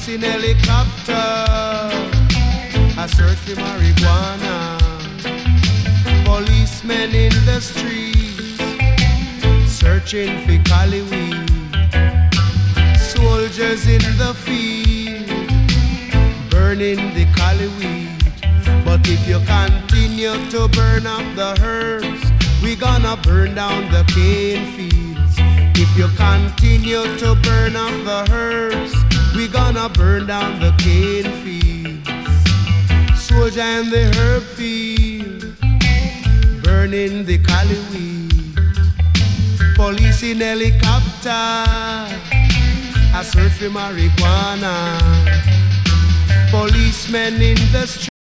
Police in helicopter, a search for marijuana. Policemen in the streets, searching for cali weed. Soldiers in the field, burning the cali weed. But if you continue to burn up the herbs, we gonna burn down the cane fields. If you continue to burn up the herbs, we gonna burn down the cane fields. Soldier in the herb field, burning the cali weed. Police in helicopter, a search for marijuana. Policemen in the street,